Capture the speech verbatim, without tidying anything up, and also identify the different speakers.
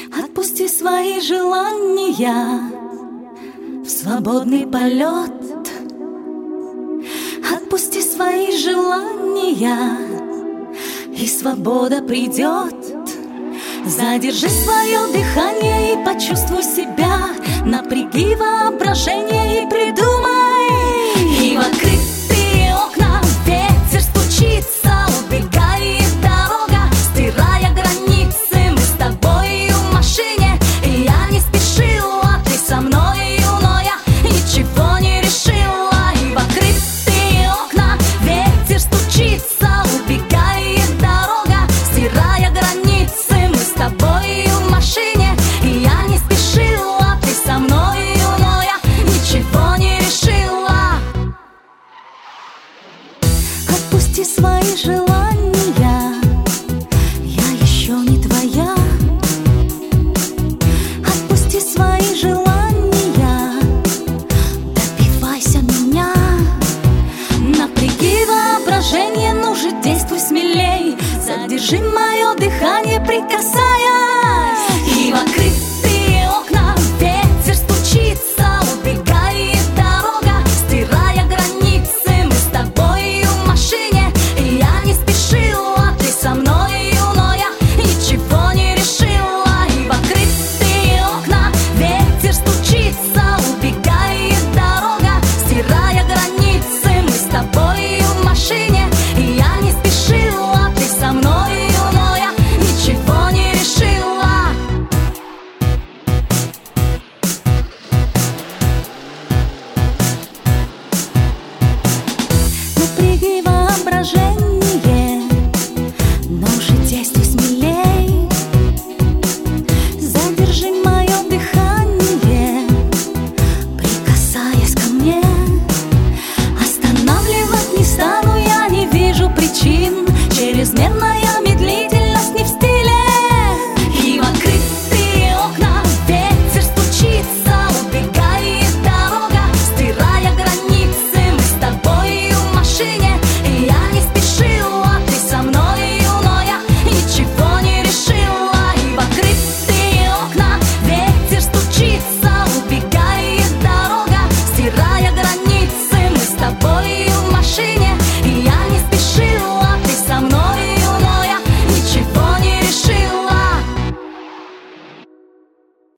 Speaker 1: Отпусти свои желания в свободный полет. Отпусти свои желания, и свобода придет. Задержи свое дыхание и почувствуй себя. Напряги воображение и придумай. И в открытые окна ветер стучится, убегает дорога, стирая границы. Мы с тобой в машине, и я не спешила, ты со мной, но я ничего не решила. И в открытые окна ветер стучится, убегает дорога, стирая границы. Мы с тобой в машине, и я не спешила, ты со мной, но я ничего не решила. Отпусти свои желания, я еще не твоя. Отпусти свои желания, добивайся меня. Напряги воображение, ну же действуй смелей. Задержи мое дыхание, прикасайся.